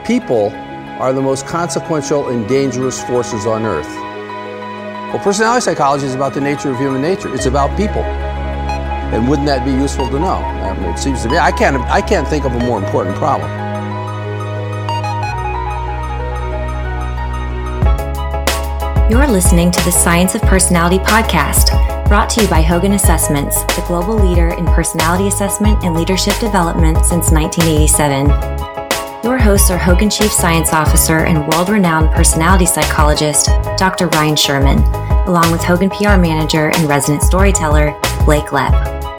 people are the most consequential and dangerous forces on earth. Well, personality psychology is about the nature of human nature. It's about people. And wouldn't that be useful to know? I mean, it seems to me, I can't think of a more important problem. You're listening to the Science of Personality podcast, brought to you by Hogan Assessments, the global leader in personality assessment and leadership development since 1987. Your hosts are Hogan Chief Science Officer and world-renowned personality psychologist, Dr. Ryan Sherman, along with Hogan PR Manager and resident storyteller, Blake Lepp.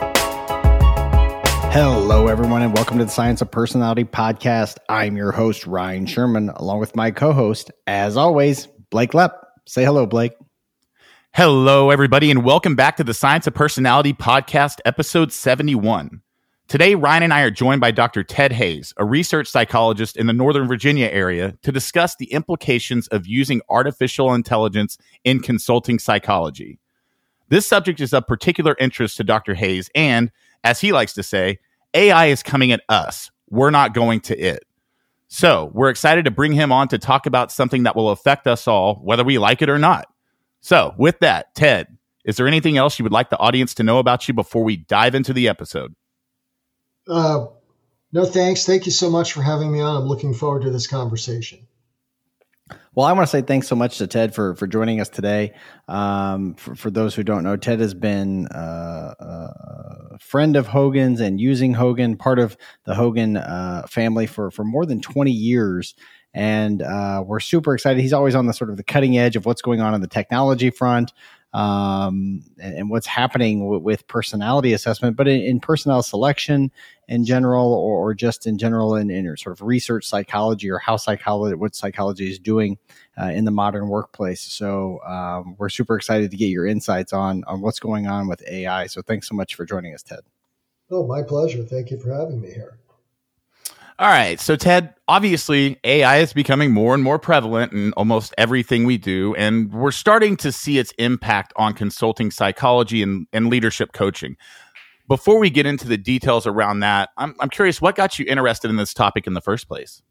Hello, everyone, and welcome to the Science of Personality podcast. I'm your host, Ryan Sherman, along with my co-host, as always, Blake Lepp. Say hello, Blake. Hello, everybody, and welcome back to the Science of Personality podcast, episode 71. Today, Ryan and I are joined by Dr. Ted Hayes, a research psychologist in the Northern Virginia area, to discuss the implications of using artificial intelligence in consulting psychology. This subject is of particular interest to Dr. Hayes, and, as he likes to say, AI is coming at us. We're not going to it. So we're excited to bring him on to talk about something that will affect us all, whether we like it or not. So with that, Ted, is there anything else you would like the audience to know about you before we dive into the episode? No, thanks. Thank you so much for having me on. I'm looking forward to this conversation. Well, I want to say thanks so much to Ted for joining us today. For those who don't know, Ted has been a friend of Hogan's and using Hogan, part of the Hogan family for more than 20 years. And we're super excited. He's always on the sort of the cutting edge of what's going on the technology front and what's happening with personality assessment, but in personnel selection in general, or just in general in sort of research psychology, or what psychology is doing in the modern workplace. So we're super excited to get your insights on what's going on with AI. So thanks so much for joining us, Ted. Oh, my pleasure. Thank you for having me here. All right. So, Ted, obviously, AI is becoming more and more prevalent in almost everything we do, and we're starting to see its impact on consulting psychology and leadership coaching. Before we get into the details around that, I'm curious, what got you interested in this topic in the first place?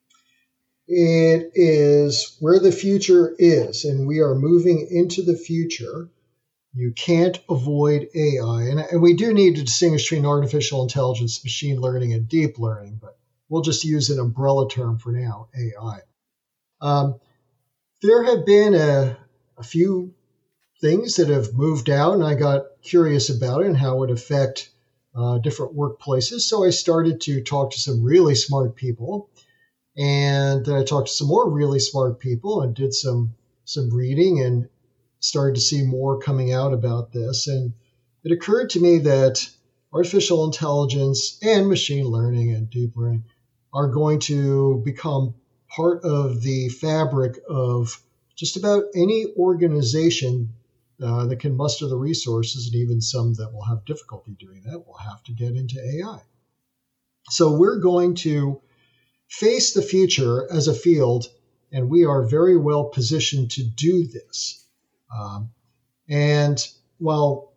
It is where the future is, and we are moving into the future. You can't avoid AI, and we do need to distinguish between artificial intelligence, machine learning, and deep learning, but we'll just use an umbrella term for now, AI. There have been a few things that have moved out, and I got curious about it and how it would affect different workplaces. So I started to talk to some really smart people, and I talked to some more really smart people and did some reading and started to see more coming out about this. And it occurred to me that artificial intelligence and machine learning and deep learning are going to become part of the fabric of just about any organization that can muster the resources, and even some that will have difficulty doing that will have to get into AI. So we're going to face the future as a field, and we are very well positioned to do this. And while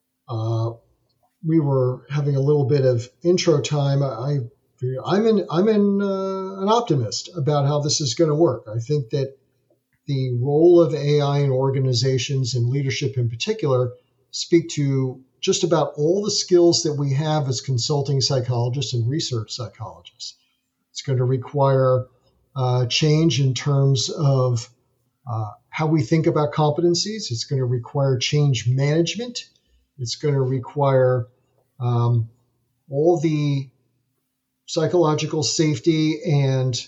we were having a little bit of intro time, I'm an optimist about how this is going to work. I think that the role of AI in organizations and leadership in particular speak to just about all the skills that we have as consulting psychologists and research psychologists. It's going to require change in terms of how we think about competencies. It's going to require change management. It's going to require all the psychological safety and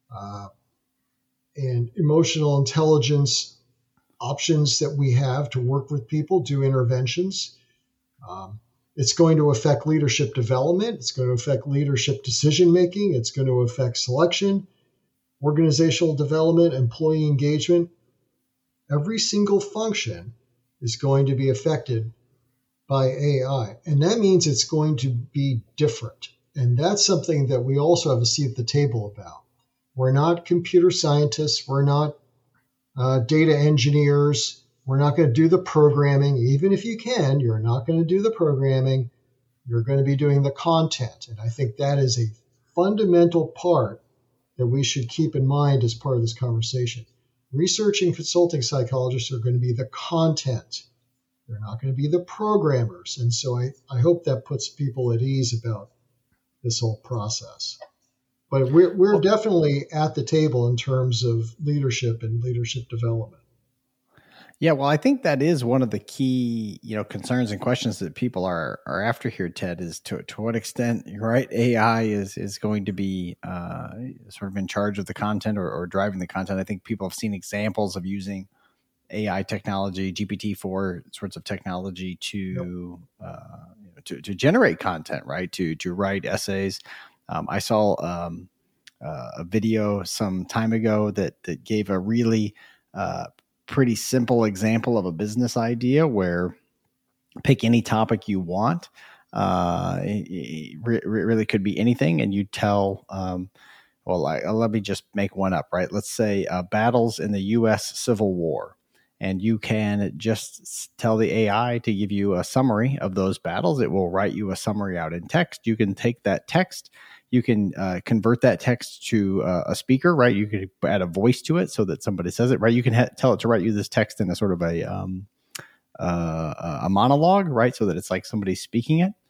emotional intelligence options that we have to work with people, do interventions. It's going to affect leadership development. It's going to affect leadership decision-making. It's going to affect selection, organizational development, employee engagement. Every single function is going to be affected by AI. And that means it's going to be different. And that's something that we also have a seat at the table about. We're not computer scientists. We're not data engineers. We're not going to do the programming. Even if you can, you're not going to do the programming. You're going to be doing the content. And I think that is a fundamental part that we should keep in mind as part of this conversation. Research and consulting psychologists are going to be the content. They're not going to be the programmers. And so I hope that puts people at ease about this whole process. But we're definitely at the table in terms of leadership and leadership development. Yeah, well, I think that is one of the key, concerns and questions that people are after here, Ted, is to what extent, right, AI is going to be sort of in charge of the content or driving the content. I think people have seen examples of using AI technology, GPT-4 sorts of technology to generate content, right? To write essays. I saw a video some time ago that gave a really pretty simple example of a business idea where pick any topic you want. It really could be anything, and you tell. Let me just make one up, right? Let's say battles in the U.S. Civil War. And you can just tell the AI to give you a summary of those battles. It will write you a summary out in text. You can take that text, you can convert that text to a speaker, right? You could add a voice to it so that somebody says it, right? You can tell it to write you this text in a sort of a monologue, right? So that it's like somebody speaking it.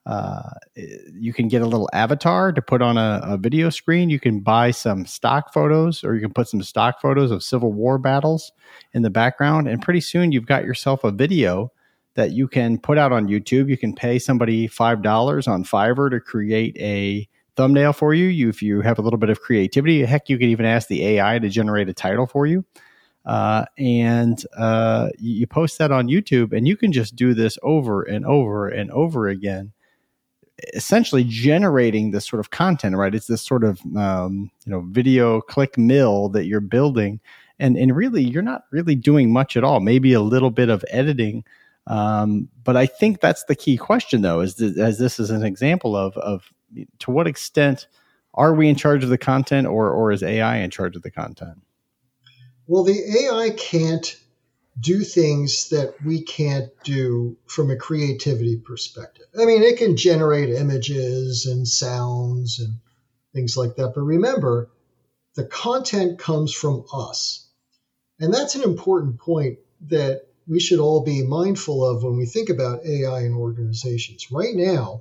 You can get a little avatar to put on a video screen. You can buy some stock photos, or you can put some stock photos of Civil War battles in the background. And pretty soon you've got yourself a video that you can put out on YouTube. You can pay somebody $5 on Fiverr to create a thumbnail for you. If you have a little bit of creativity, heck, you could even ask the AI to generate a title for you. And you post that on YouTube, and you can just do this over and over and over again, essentially generating this sort of content, right? It's this sort of, video click mill that you're building. And really, you're not really doing much at all, maybe a little bit of editing. But I think that's the key question, though, as this is an example of to what extent are we in charge of the content, or is AI in charge of the content? Well, the AI can't do things that we can't do from a creativity perspective. I mean, it can generate images and sounds and things like that. But remember, the content comes from us. And that's an important point that we should all be mindful of when we think about AI in organizations. Right now,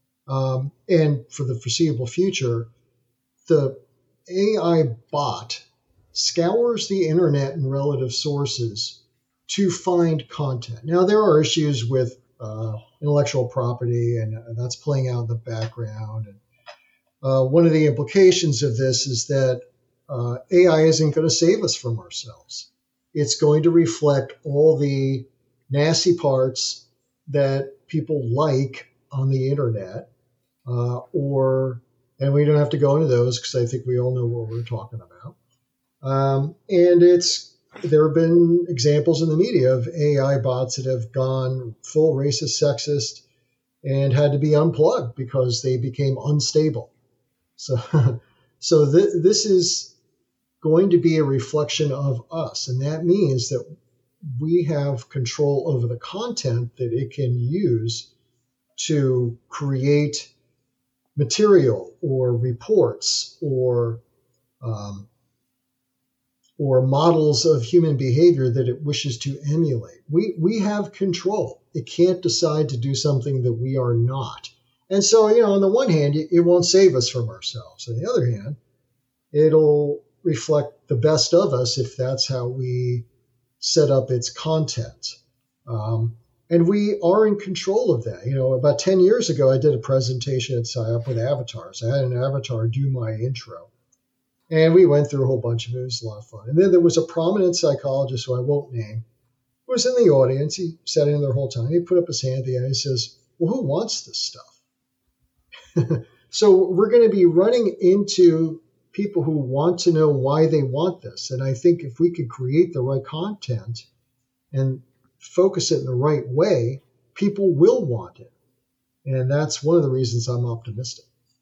and for the foreseeable future, the AI bot scours the internet and relative sources to find content. Now, there are issues with intellectual property, and that's playing out in the background. And one of the implications of this is that AI isn't going to save us from ourselves. It's going to reflect all the nasty parts that people like on the internet, and we don't have to go into those because I think we all know what we're talking about. And there have been examples in the media of AI bots that have gone full racist, sexist, and had to be unplugged because they became unstable. So this is going to be a reflection of us. And that means that we have control over the content that it can use to create material or reports or models of human behavior that it wishes to emulate. We have control. It can't decide to do something that we are not. And so, on the one hand, it won't save us from ourselves. On the other hand, it'll reflect the best of us if that's how we set up its content. And we are in control of that. About 10 years ago, I did a presentation at SciUp with avatars. I had an avatar do my intro. And we went through a whole bunch of it. It was a lot of fun. And then there was a prominent psychologist who I won't name, who was in the audience. He sat in there the whole time. He put up his hand at the end and says, well, who wants this stuff? So we're going to be running into people who want to know why they want this. And I think if we could create the right content and focus it in the right way, people will want it. And that's one of the reasons I'm optimistic.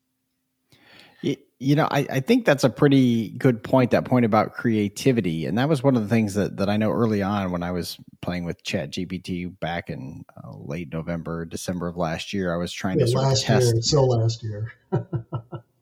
I think that's a pretty good point, that point about creativity. And that was one of the things that I know early on when I was playing with ChatGPT back in late November, December of last year. I was trying to sort of test. Last year.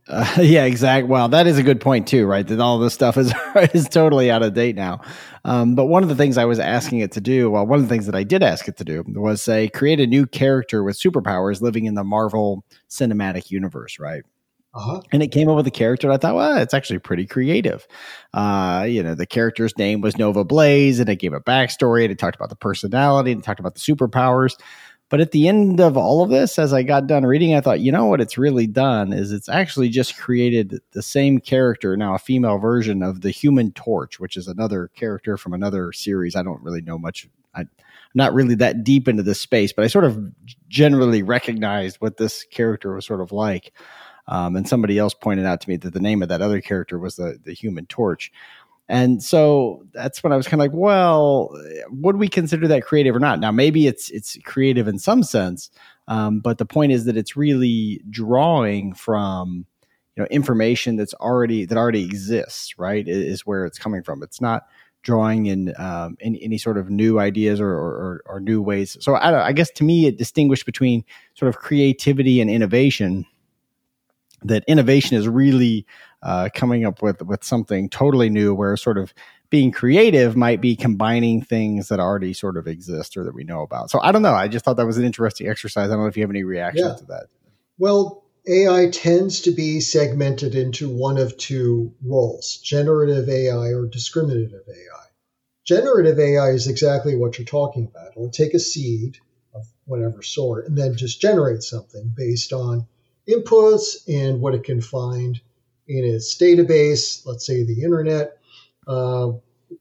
Yeah, exactly. Well, that is a good point too, right? That all this stuff is totally out of date now. But one of the things I was asking it to do, well, one of the things that I did ask it to do was say, create a new character with superpowers living in the Marvel Cinematic Universe, right? Uh-huh. And it came up with a character, and I thought, well, it's actually pretty creative. The character's name was Nova Blaze, and it gave a backstory, and it talked about the personality, and it talked about the superpowers. But at the end of all of this, as I got done reading, I thought, what it's really done is it's actually just created the same character, now a female version of the Human Torch, which is another character from another series. I don't really know much. I'm not really that deep into this space, but I sort of generally recognized what this character was sort of like. And somebody else pointed out to me that the name of that other character was the Human Torch. And so that's when I was kind of like, well, would we consider that creative or not? Now, maybe it's creative in some sense, but the point is that it's really drawing from information that already exists, right? Is where it's coming from. It's not drawing in any sort of new ideas or new ways. So I guess to me, it distinguished between sort of creativity and innovation. That innovation is really coming up with something totally new, where sort of being creative might be combining things that already sort of exist or that we know about. So I don't know. I just thought that was an interesting exercise. I don't know if you have any reaction to that. Well, AI tends to be segmented into one of two roles, generative AI or discriminative AI. Generative AI is exactly what you're talking about. It'll take a seed of whatever sort and then just generate something based on inputs and what it can find in its database, let's say the internet, and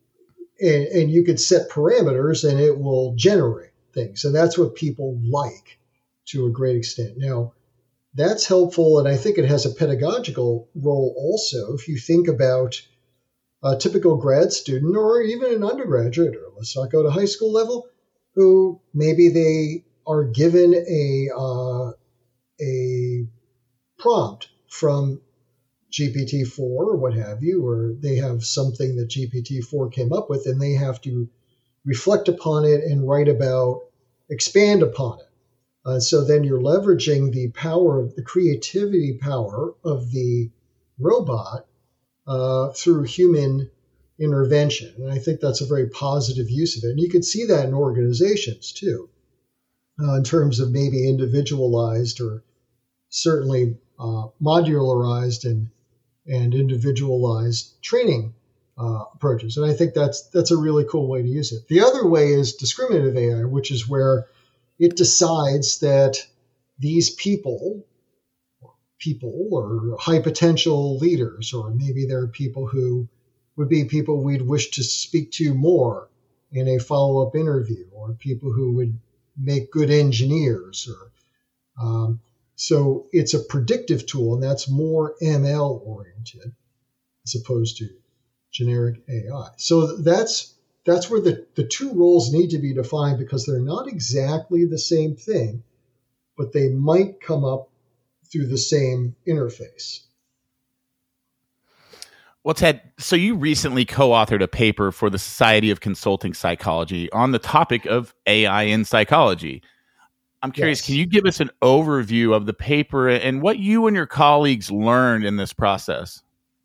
you could set parameters and it will generate things. And that's what people like to a great extent. Now, that's helpful, and I think it has a pedagogical role also. If you think about a typical grad student or even an undergraduate, or let's not go to high school level, who maybe they are given a prompt from GPT-4 or what have you, or they have something that GPT-4 came up with and they have to reflect upon it and expand upon it. So then you're leveraging the power of the creativity power of the robot through human intervention. And I think that's a very positive use of it. And you can see that in organizations too, in terms of maybe individualized or certainly modularized and individualized training approaches. And I think that's a really cool way to use it. The other way is discriminative AI, which is where it decides that these people or high potential leaders, or maybe they're people who would be people we'd wish to speak to more in a follow-up interview, or people who would make good engineers, or so it's a predictive tool, and that's more ML oriented as opposed to generic AI. So that's where the two roles need to be defined, because they're not exactly the same thing, but they might come up through the same interface. Well, Ted, so you recently co-authored a paper for the Society of Consulting Psychology on the topic of AI in psychology. I'm curious, Can you give us an overview of the paper and what you and your colleagues learned in this process?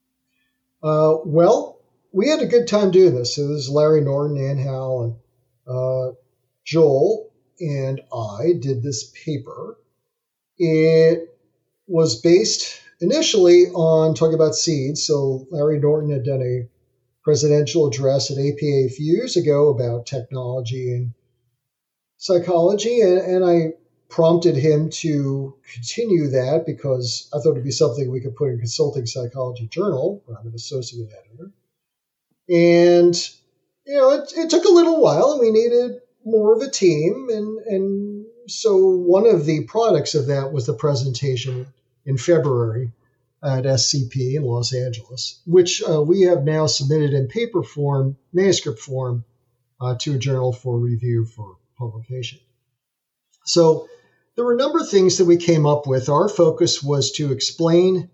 Well, we had a good time doing this. So this is Larry Norton, Ann Howell, and Joel and I did this paper. It was based initially on talking about seeds. So Larry Norton had done a presidential address at APA a few years ago about technology and psychology, and I prompted him to continue that because I thought it'd be something we could put in Consulting Psychology Journal. I'm an associate editor. And, it took a little while, and we needed more of a team. And so one of the products of that was the presentation in February at SCP in Los Angeles, which we have now submitted in paper form, manuscript form, to a journal for review for publication. So there were a number of things that we came up with. Our focus was to explain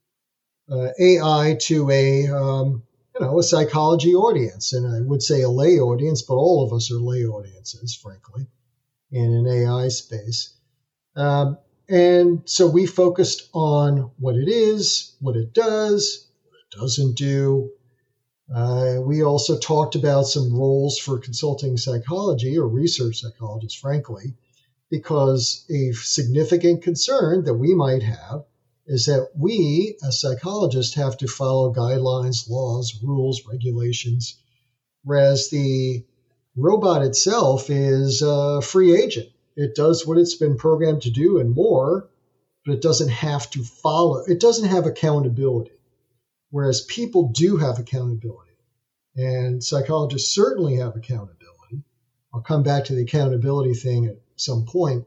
AI to a psychology audience, and I would say a lay audience, but all of us are lay audiences, frankly, in an AI space. And so we focused on what it is, what it does, what it doesn't do. We also talked about some roles for consulting psychology or research psychologists, frankly, because a significant concern that we might have is that we, as psychologists, have to follow guidelines, laws, rules, regulations, whereas the robot itself is a free agent. It does what it's been programmed to do and more, but it doesn't have to follow. It doesn't have accountability, whereas people do have accountability. And psychologists certainly have accountability. I'll come back to the accountability thing at some point.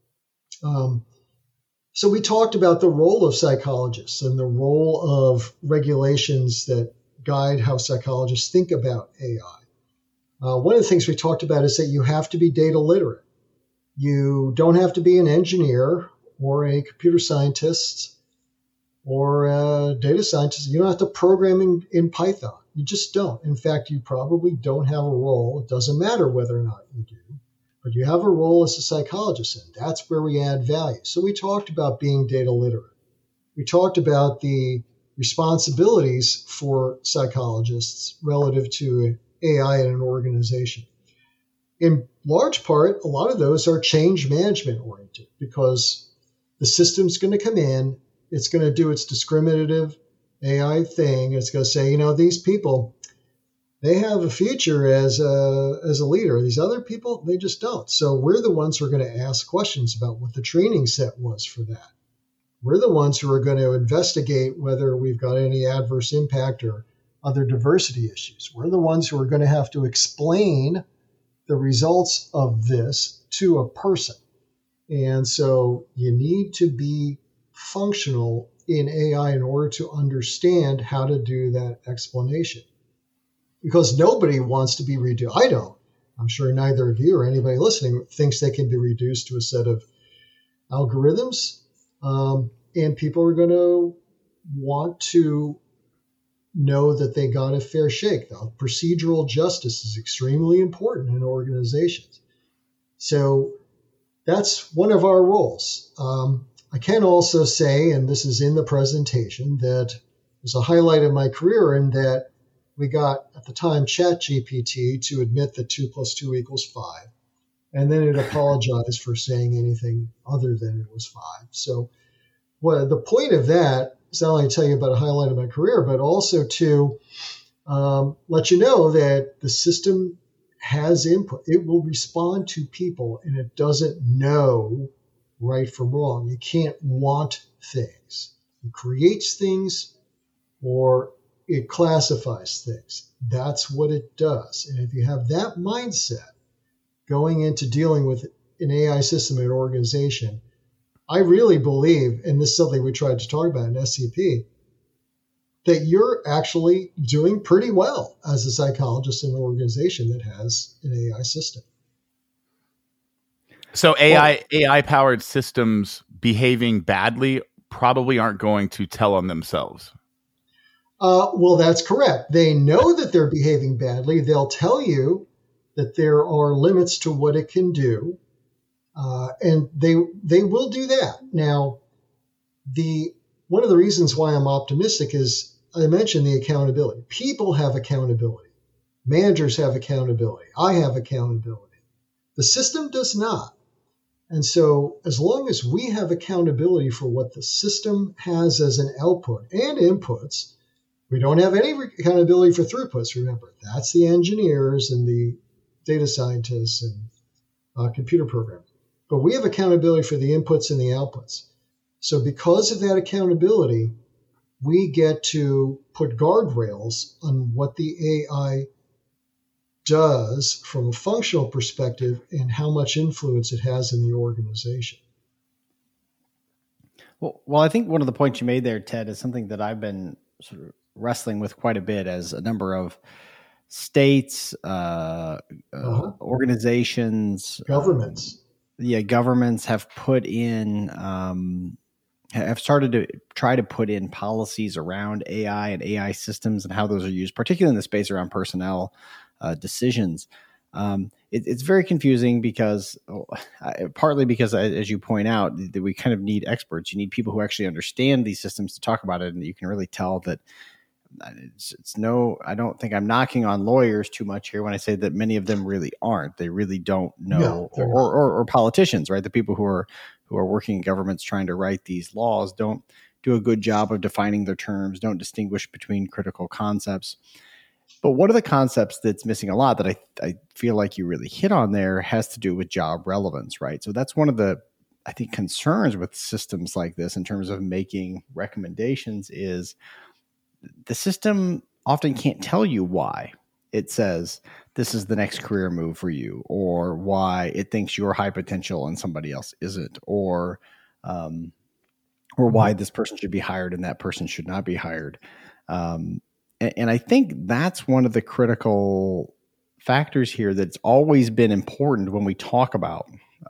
So we talked about the role of psychologists and the role of regulations that guide how psychologists think about AI. One of the things we talked about is that you have to be data literate. You don't have to be an engineer or a computer scientist or a data scientist. You don't have to program in Python. You just don't. In fact, you probably don't have a role. It doesn't matter whether or not you do, but you have a role as a psychologist, and that's where we add value. So we talked about being data literate. We talked about the responsibilities for psychologists relative to AI in an organization. In large part, a lot of those are change management oriented because the system's going to come in, it's going to do its discriminative AI thing. It's going to say, these people, they have a future as a leader. These other people, they just don't. So we're the ones who are going to ask questions about what the training set was for that. We're the ones who are going to investigate whether we've got any adverse impact or other diversity issues. We're the ones who are going to have to explain the results of this to a person. And so you need to be functional in AI in order to understand how to do that explanation. Because nobody wants to be reduced. I don't. I'm sure neither of you or anybody listening thinks they can be reduced to a set of algorithms. And people are going to want to know that they got a fair shake. Though. Procedural justice is extremely important in organizations. So that's one of our roles. I can also say, and this is in the presentation, that was a highlight of my career in that we got, at the time, ChatGPT to admit that 2 + 2 = 5. And then it apologized for saying anything other than it was 5. So the point of that is not only to tell you about a highlight of my career, but also to let you know that the system has input. It will respond to people, and it doesn't know right from wrong. You can't want things. It creates things or it classifies things. That's what it does. And if you have that mindset going into dealing with an AI system in an organization, I really believe, and this is something we tried to talk about in SCP, that you're actually doing pretty well as a psychologist in an organization that has an AI system. So AI-powered systems behaving badly probably aren't going to tell on themselves. Well, that's correct. They know that they're behaving badly. They'll tell you that there are limits to what it can do, and they will do that. Now, one of the reasons why I'm optimistic is I mentioned the accountability. People have accountability. Managers have accountability. I have accountability. The system does not. And so as long as we have accountability for what the system has as an output and inputs, we don't have any accountability for throughputs, remember. That's the engineers and the data scientists and computer programmers. But we have accountability for the inputs and the outputs. So because of that accountability, we get to put guardrails on what the AI does from a functional perspective and how much influence it has in the organization. Well, I think one of the points you made there, Ted, is something that I've been sort of wrestling with quite a bit as a number of states, organizations, governments. Governments have put in, have started to try to put in policies around AI and AI systems and how those are used, particularly in the space around personnel decisions. It's very confusing because partly because, as you point out, that we kind of need experts. You need people who actually understand these systems to talk about it, and you can really tell that it's no. I don't think I'm knocking on lawyers too much here when I say that many of them really aren't. They really don't know, or politicians, right? The people who are working in governments trying to write these laws don't do a good job of defining their terms, don't distinguish between critical concepts. But one of the concepts that's missing a lot that I feel like you really hit on there has to do with job relevance, right? So that's one of the, I think, concerns with systems like this in terms of making recommendations is the system often can't tell you why it says this is the next career move for you, or why it thinks you're high potential and somebody else isn't, or why this person should be hired and that person should not be hired. And I think that's one of the critical factors here that's always been important when we talk about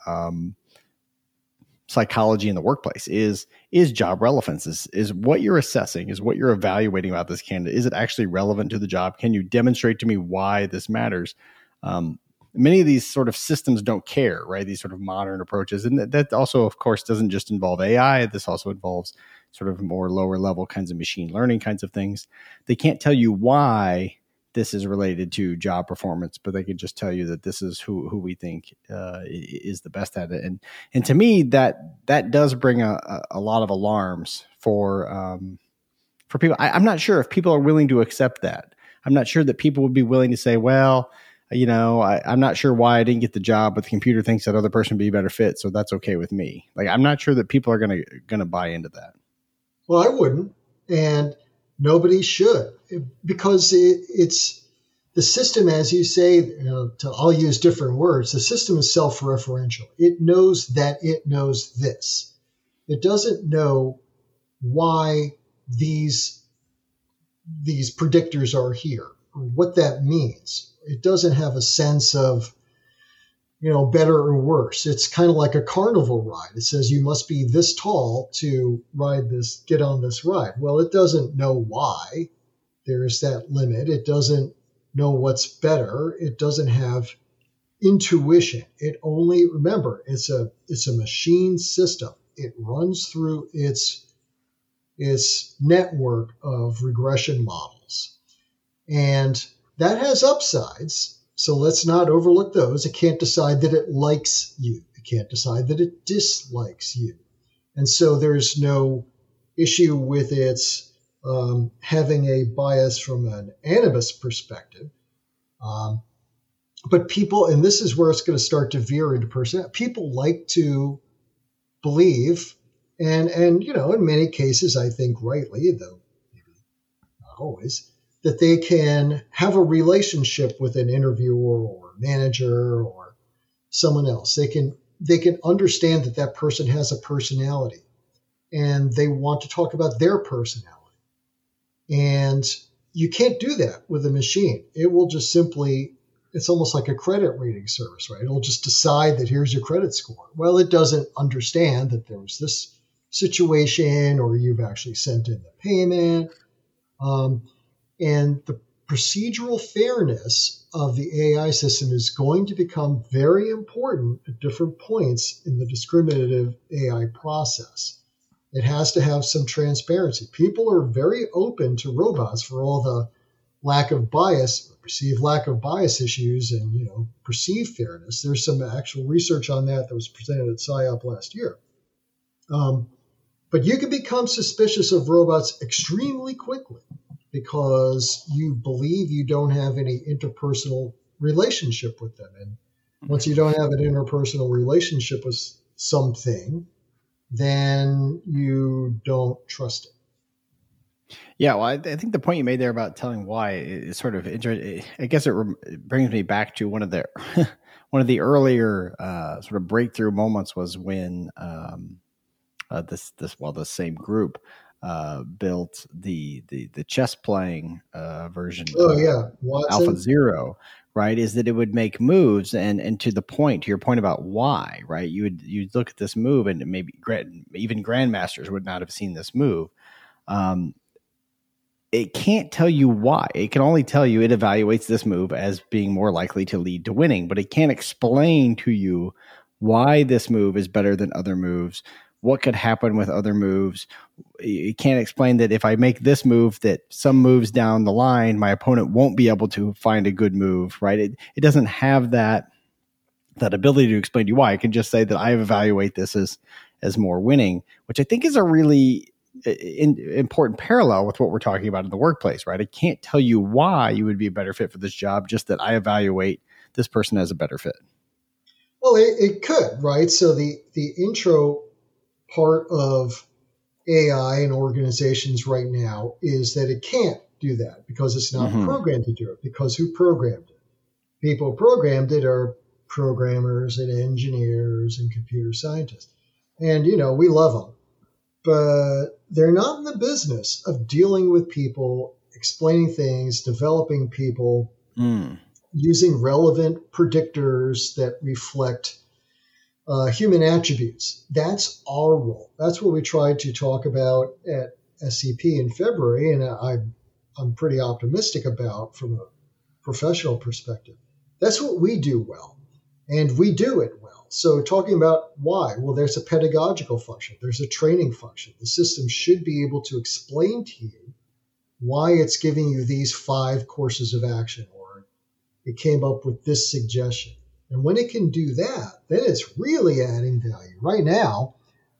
psychology in the workplace is job relevance, is what you're assessing, is what you're evaluating about this candidate. Is it actually relevant to the job? Can you demonstrate to me why this matters? Many of these sort of systems don't care, right? These sort of modern approaches. And that also, of course, doesn't just involve AI. This also involves sort of more lower level kinds of machine learning kinds of things. They can't tell you why this is related to job performance, but they can just tell you that this is who we think is the best at it. And to me, that does bring a lot of alarms for people. I'm not sure if people are willing to accept that. I'm not sure that people would be willing to say, well, I'm not sure why I didn't get the job, but the computer thinks that other person would be a better fit, so that's okay with me. Like, I'm not sure that people are gonna buy into that. Well, I wouldn't, and nobody should, because it's the system, as you say. I'll use different words. The system is self-referential. It knows that it knows this. It doesn't know why these predictors are here, or what that means. It doesn't have a sense of, better or worse. It's kind of like a carnival ride. It says you must be this tall to get on this ride. Well, it doesn't know why there's that limit. It doesn't know what's better. It doesn't have intuition. It only, remember, it's a machine system. It runs through its network of regression models. And that has upsides, so let's not overlook those. It can't decide that it likes you. It can't decide that it dislikes you. And so there's no issue with its having a bias from an animus perspective. But people, and this is where it's going to start to veer into personality, people like to believe, and in many cases, I think rightly, though maybe not always, that they can have a relationship with an interviewer or manager or someone else. They can understand that person has a personality, and they want to talk about their personality. And you can't do that with a machine. It will just simply, it's almost like a credit rating service, right? It'll just decide that here's your credit score. Well, it doesn't understand that there was this situation, or you've actually sent in the payment. And the procedural fairness of the AI system is going to become very important at different points in the discriminative AI process. It has to have some transparency. People are very open to robots for all the lack of bias, perceived lack of bias issues, and perceived fairness. There's some actual research on that was presented at SIOP last year. But you can become suspicious of robots extremely quickly, because you believe you don't have any interpersonal relationship with them. And once you don't have an interpersonal relationship with something, then you don't trust it. Yeah, well, I think the point you made there about telling why is sort of interesting. I guess it brings me back to one of the earlier sort of breakthrough moments was when the same group built the chess playing version of AlphaZero, right? Is that it would make moves, and to your point about why, right? You'd look at this move, and maybe even grandmasters would not have seen this move. it can't tell you why. It can only tell you it evaluates this move as being more likely to lead to winning, but it can't explain to you why this move is better than other moves, what could happen with other moves. It can't explain that if I make this move, that some moves down the line, my opponent won't be able to find a good move, right? It doesn't have that ability to explain to you why. It can just say that I evaluate this as more winning, which I think is a really important parallel with what we're talking about in the workplace, right? I can't tell you why you would be a better fit for this job, just that I evaluate this person as a better fit. Well, it could, right? So the intro part of AI in organizations right now is that it can't do that because it's not programmed to do it, because who programmed it? People who programmed it are programmers and engineers and computer scientists. And, we love them. But they're not in the business of dealing with people, explaining things, developing people, using relevant predictors that reflect human attributes. That's our role. That's what we tried to talk about at SCP in February, and I'm pretty optimistic about from a professional perspective. That's what we do well, and we do it well. So talking about why, well, there's a pedagogical function. There's a training function. The system should be able to explain to you why it's giving you these 5 courses of action, or it came up with this suggestion. And when it can do that, then it's really adding value. Right now,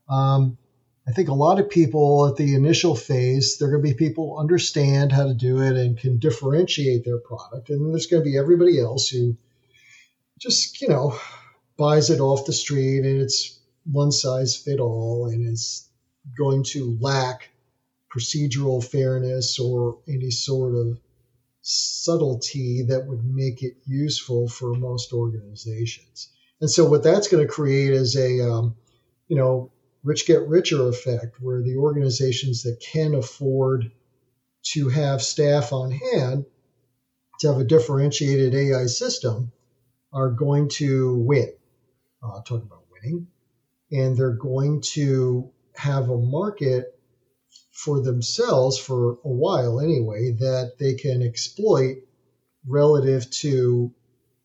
I think a lot of people at the initial phase, there are going to be people who understand how to do it and can differentiate their product. And then there's going to be everybody else who just, buys it off the street and it's one size fit all and it's going to lack procedural fairness or any sort of subtlety that would make it useful for most organizations. And so what that's going to create is a, rich get richer effect, where the organizations that can afford to have staff on hand to have a differentiated AI system are going to win. Talking about winning. And they're going to have a market for themselves for a while anyway that they can exploit relative to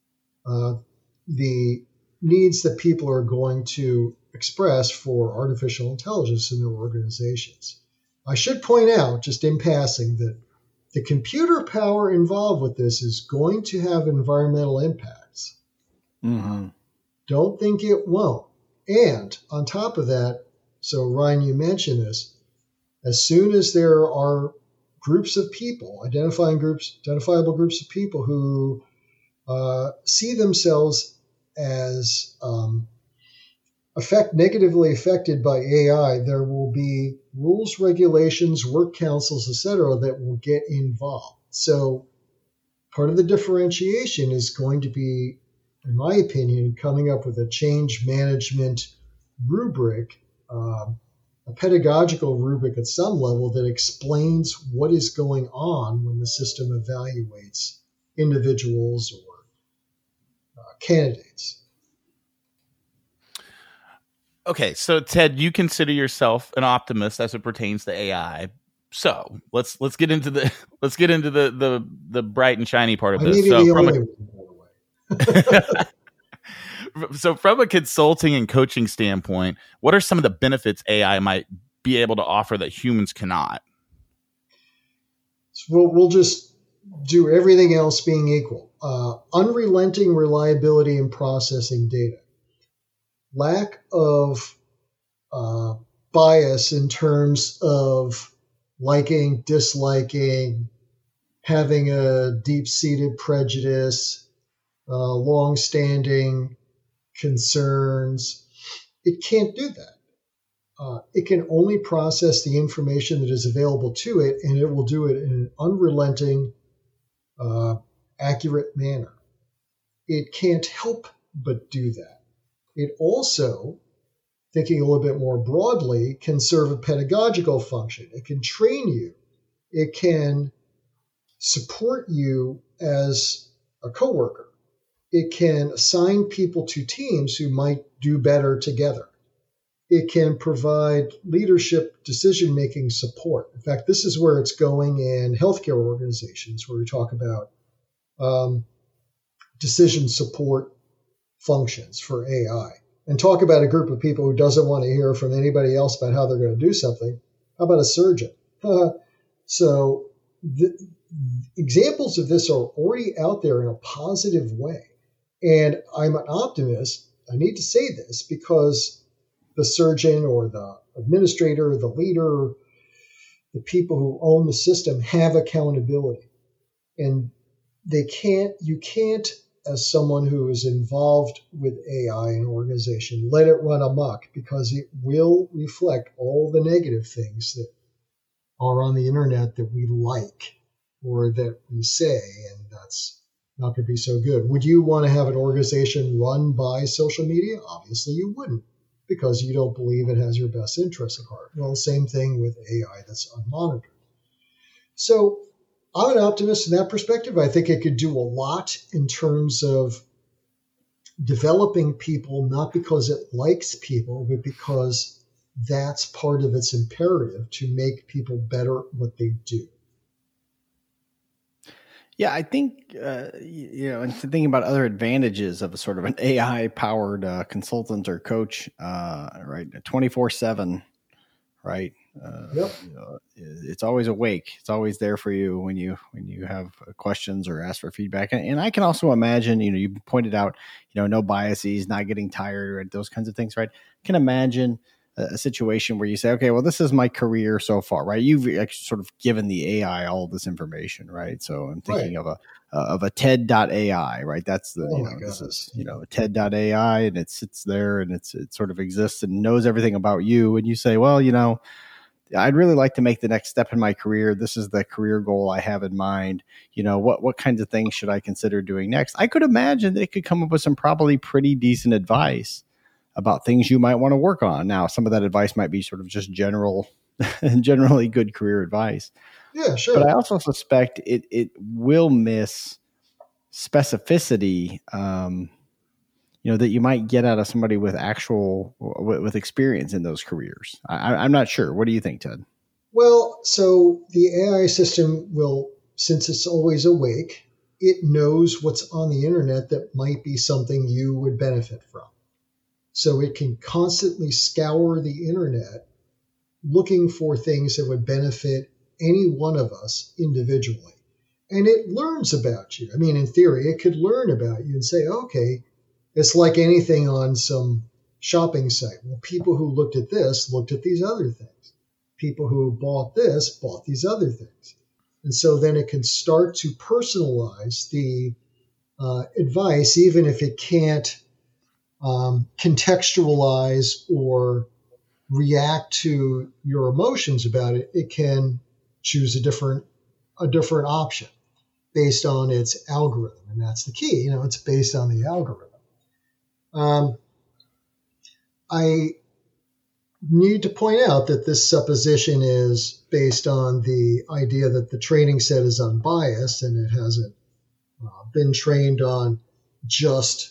the needs that people are going to express for artificial intelligence in their organizations. I should point out, just in passing, that the computer power involved with this is going to have environmental impacts. Don't think it won't. And on top of that, so Ryan, you mentioned this, as soon as there are groups of people, identifiable groups of people who see themselves as negatively affected by AI, there will be rules, regulations, work councils, etc., that will get involved. So part of the differentiation is going to be, in my opinion, coming up with a change management rubric, a pedagogical rubric at some level that explains what is going on when the system evaluates individuals or candidates. Okay, so Ted, you consider yourself an optimist as it pertains to AI. So let's get into the bright and shiny part of this. So from a consulting and coaching standpoint, what are some of the benefits AI might be able to offer that humans cannot? We'll just do everything else being equal. Unrelenting reliability in processing data. Lack of bias in terms of liking, disliking, having a deep-seated prejudice, long-standing concerns. It can't do that. It can only process the information that is available to it, and it will do it in an unrelenting, accurate manner. It can't help but do that. It also, thinking a little bit more broadly, can serve a pedagogical function. It can train you. It can support you as a coworker. It can assign people to teams who might do better together. it can provide leadership decision-making support. In fact, this is where it's going in healthcare organizations, where we talk about decision support functions for AI. And talk about a group of people who doesn't want to hear from anybody else about how they're going to do something. How about a surgeon? So the examples of this are already out there in a positive way. And I'm an optimist. I need to say this because the surgeon or the administrator, the leader, the people who own the system have accountability. And you can't, as someone who is involved with AI in an organization, let it run amok, because it will reflect all the negative things that are on the internet that we like or that we say, and that's not going to be so good. Would you want to have an organization run by social media? Obviously you wouldn't, because you don't believe it has your best interests at heart. Well, same thing with AI that's unmonitored. So I'm an optimist in that perspective. I think it could do a lot in terms of developing people, not because it likes people, but because that's part of its imperative to make people better at what they do. Yeah, I think, and thinking about other advantages of a sort of an AI-powered consultant or coach, right, 24/7, right? Yep. It's always awake. It's always there for you when you have questions or ask for feedback. And I can also imagine, you pointed out, no biases, not getting tired, right? Those kinds of things, right? I can imagine a situation where you say, okay, well, this is my career so far, right? You've actually sort of given the AI all of this information, right? So I'm thinking of a TED.ai, right? That's this is, a TED.ai, and it sits there and it sort of exists and knows everything about you. And you say, well, I'd really like to make the next step in my career. This is the career goal I have in mind. What kinds of things should I consider doing next? I could imagine that it could come up with some probably pretty decent advice about things you might want to work on. Now, some of that advice might be sort of just generally good career advice. Yeah, sure. But I also suspect it will miss specificity, that you might get out of somebody with with experience in those careers. I'm not sure. What do you think, Ted? Well, so the AI system will, since it's always awake, it knows what's on the internet that might be something you would benefit from. So it can constantly scour the internet looking for things that would benefit any one of us individually. And it learns about you. I mean, in theory, it could learn about you and say, okay, it's like anything on some shopping site. Well, people who looked at this looked at these other things. People who bought this bought these other things. And so then it can start to personalize the advice, even if it can't contextualize or react to your emotions about it. It can choose a different option based on its algorithm, and that's the key. It's based on the algorithm. I need to point out that this supposition is based on the idea that the training set is unbiased, and it hasn't been trained on just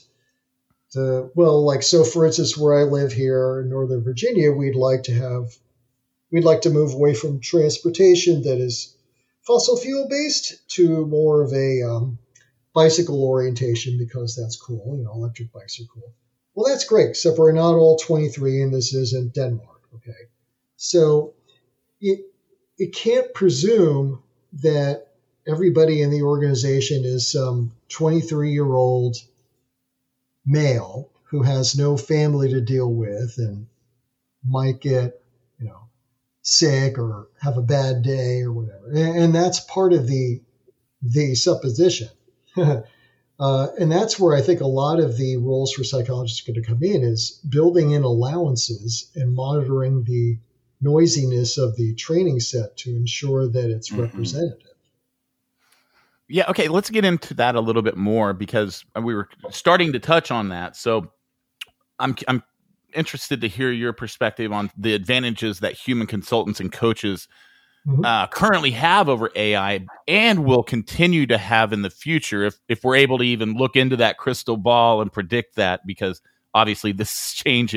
so for instance, where I live here in Northern Virginia, we'd like to move away from transportation that is fossil fuel based to more of a bicycle orientation, because that's cool. Electric bikes are cool. Well, that's great, except we're not all 23 and this isn't Denmark. Okay. So it can't presume that everybody in the organization is some 23-year-old male who has no family to deal with and might get, sick or have a bad day or whatever. And that's part of the supposition. And that's where I think a lot of the roles for psychologists are going to come in, is building in allowances and monitoring the noisiness of the training set to ensure that it's representative. Yeah, okay, let's get into that a little bit more, because we were starting to touch on that. So I'm interested to hear your perspective on the advantages that human consultants and coaches currently have over AI and will continue to have in the future, if we're able to even look into that crystal ball and predict that, because obviously this is changing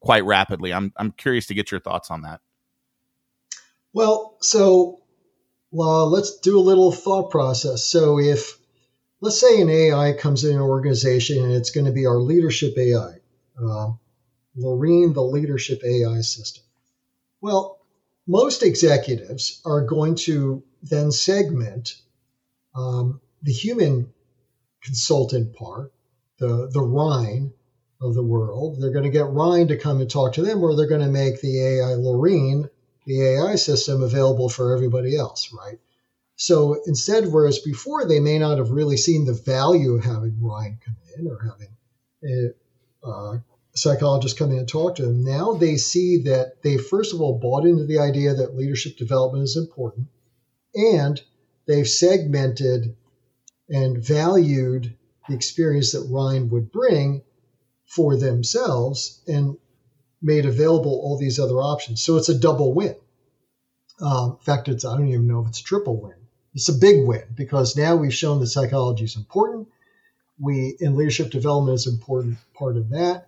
quite rapidly. I'm curious to get your thoughts on that. Well, so let's do a little thought process. So if, let's say an AI comes in an organization and it's going to be our leadership AI, Loreen, the leadership AI system. Well, most executives are going to then segment the human consultant part, the Ryan of the world. They're going to get Ryan to come and talk to them, or they're going to make the AI Loreen, the AI system, available for everybody else, right? So instead, whereas before they may not have really seen the value of having Ryan come in or having a psychologist come in and talk to them, now they see that they first of all bought into the idea that leadership development is important, and they've segmented and valued the experience that Ryan would bring for themselves and made available all these other options. So it's a double win. In fact, I don't even know if it's a triple win. It's a big win because now we've shown that psychology is important. In leadership development is an important part of that.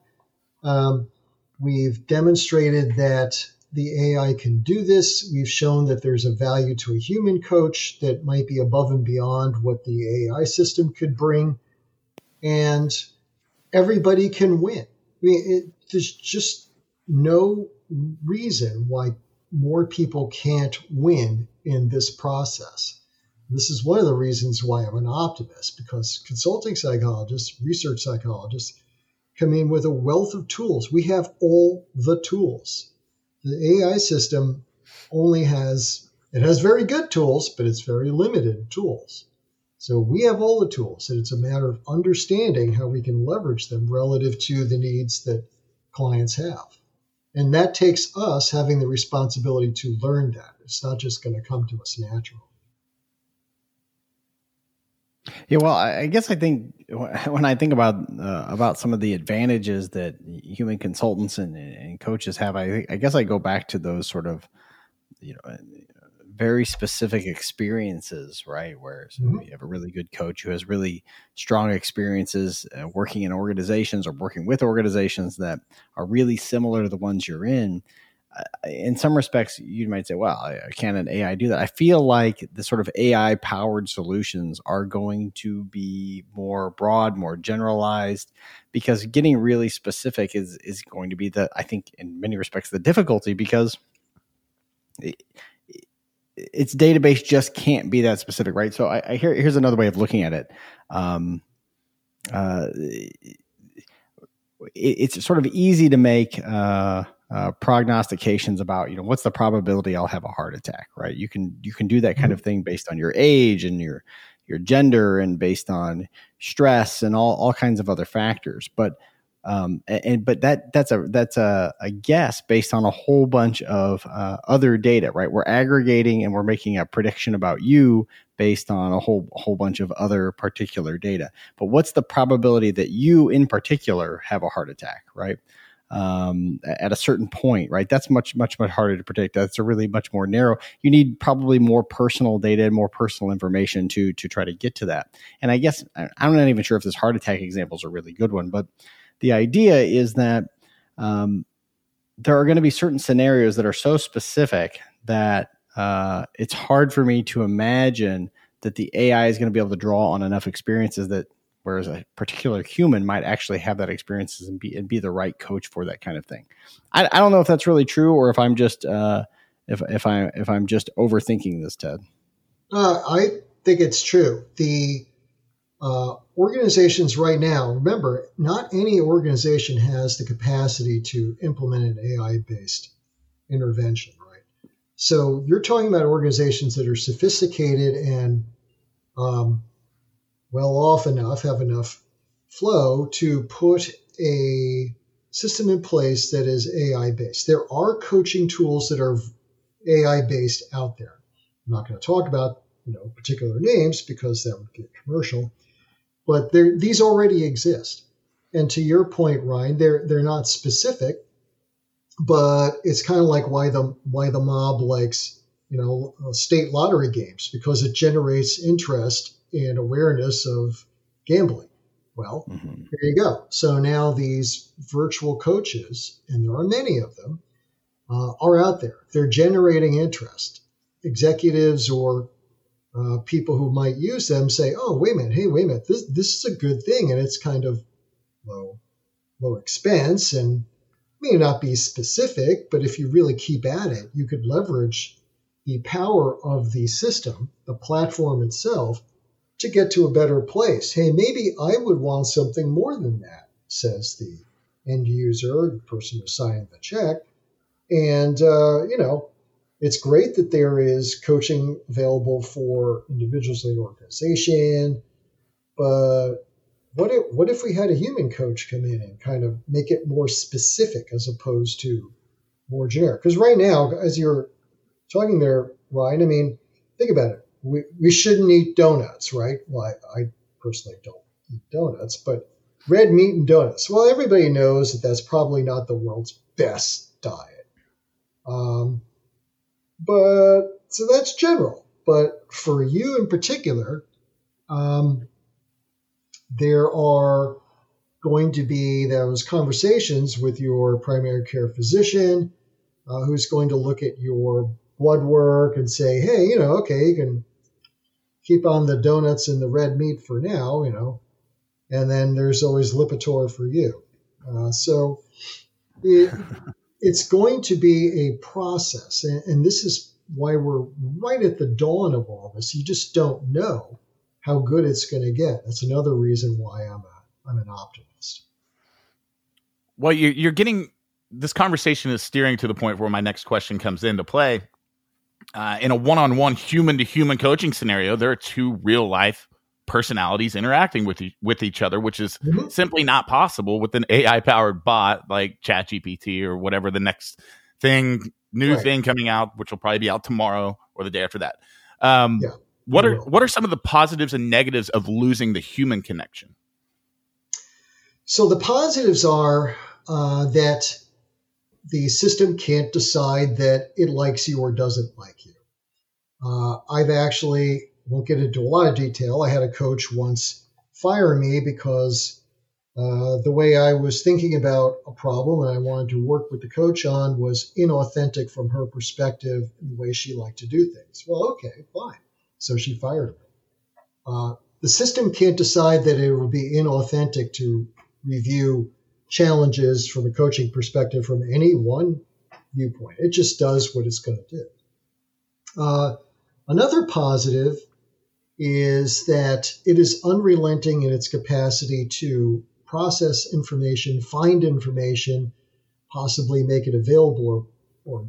We've demonstrated that the AI can do this. We've shown that there's a value to a human coach that might be above and beyond what the AI system could bring. And everybody can win. I mean, there's just no reason why more people can't win in this process. This is one of the reasons why I'm an optimist, because consulting psychologists, research psychologists come in with a wealth of tools. We have all the tools. The AI system has very good tools, but it's very limited tools. So we have all the tools, and it's a matter of understanding how we can leverage them relative to the needs that clients have. And that takes us having the responsibility to learn that. It's not just going to come to us naturally. Yeah, well, I guess I think when I think about some of the advantages that human consultants and coaches have, I guess I go back to those sort of, very specific experiences, right? Whereas you have a really good coach who has really strong experiences working in organizations or working with organizations that are really similar to the ones you're in. In some respects, you might say, well, can an AI do that? I feel like the sort of AI-powered solutions are going to be more broad, more generalized, because getting really specific is going to be I think, in many respects, the difficulty, because its database just can't be that specific, right? So here's another way of looking at it. It's sort of easy to make prognostications about, what's the probability I'll have a heart attack, right? You can do that kind of thing based on your age and your gender and based on stress and all kinds of other factors. But that's a guess based on a whole bunch of other data, right? We're aggregating and we're making a prediction about you based on a whole bunch of other particular data. But what's the probability that you in particular have a heart attack, right? At a certain point, right? That's much harder to predict. That's a really much more narrow. You need probably more personal data and more personal information to try to get to that. And I guess I'm not even sure if this heart attack example is a really good one, but the idea is that there are going to be certain scenarios that are so specific that it's hard for me to imagine that the AI is going to be able to draw on enough experiences that, whereas a particular human might actually have that experiences and be the right coach for that kind of thing. I don't know if that's really true, or if I'm just if I'm just overthinking this, Ted. I think it's true. The organizations right now, remember, not any organization has the capacity to implement an AI-based intervention, right? So you're talking about organizations that are sophisticated and well off enough, have enough flow to put a system in place that is AI-based. There are coaching tools that are AI-based out there. I'm not going to talk about particular names because that would get commercial. But these already exist. And to your point, Ryan, they're not specific, but it's kind of like why the mob likes, state lottery games, because it generates interest and awareness of gambling. Well, Here you go. So now these virtual coaches, and there are many of them, are out there. They're generating interest. Executives or people who might use them say, oh, wait a minute, this is a good thing, and it's kind of low expense and may not be specific, but if you really keep at it, you could leverage the power of the system, the platform itself, to get to a better place. Hey, maybe I would want something more than that, says the end user, the person who's signing the check. And, it's great that there is coaching available for individuals in the organization, but what if we had a human coach come in and kind of make it more specific as opposed to more generic? Because right now, as you're talking there, Ryan, I mean, think about it. We shouldn't eat donuts, right? Well, I personally don't eat donuts, but red meat and donuts. Well, everybody knows that that's probably not the world's best diet. But so that's general. But for you in particular, there are going to be those conversations with your primary care physician, who's going to look at your blood work and say, hey, okay, you can keep on the donuts and the red meat for now, and then there's always Lipitor for you. So it's going to be a process. And this is why we're right at the dawn of all this. You just don't know how good it's going to get. That's another reason why I'm an optimist. Well, you're getting, this conversation is steering to the point where my next question comes into play. In a one-on-one human-to-human coaching scenario, there are two real-life personalities interacting with each other, which is simply not possible with an AI-powered bot like ChatGPT or whatever the next thing, thing coming out, which will probably be out tomorrow or the day after that. What are some of the positives and negatives of losing the human connection? So the positives are that the system can't decide that it likes you or doesn't like you. I've actually, won't get into a lot of detail, I had a coach once fire me because the way I was thinking about a problem and I wanted to work with the coach on was inauthentic from her perspective and the way she liked to do things. Well, okay, fine. So she fired me. The system can't decide that it will be inauthentic to review challenges from a coaching perspective from any one viewpoint. It just does what it's going to do. Another positive is that it is unrelenting in its capacity to process information, find information, possibly make it available or